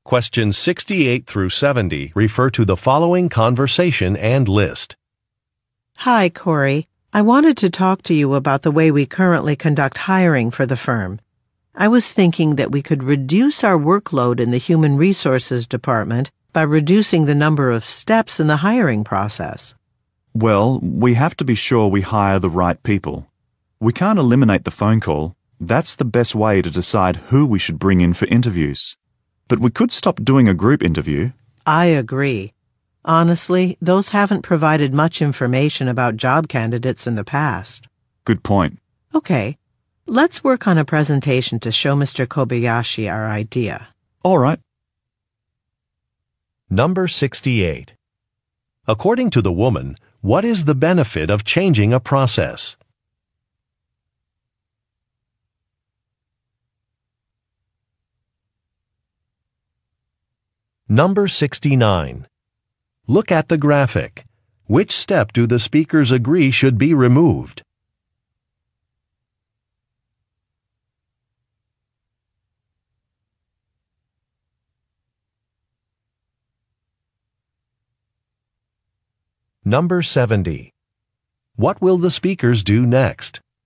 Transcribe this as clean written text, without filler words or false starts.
Questions 68 through 70 refer to the following conversation and list. Hi, Corey. I wanted to talk to you about the way we currently conduct hiring for the firm. I was thinking that we could reduce our workload in the Human Resources Department by reducing the number of steps in the hiring process. Well, we have to be sure we hire the right people. We can't eliminate the phone call. That's the best way to decide who we should bring in for interviews. But we could stop doing a group interview. I agree. Honestly, those haven't provided much information about job candidates in the past. Good point. Okay, let's work on a presentation to show Mr. Kobayashi our idea. All right. Number 68. According to the woman, what is the benefit of changing a process? Number 69. Look at the graphic. Which step do the speakers agree should be removed? Number 70. What will the speakers do next?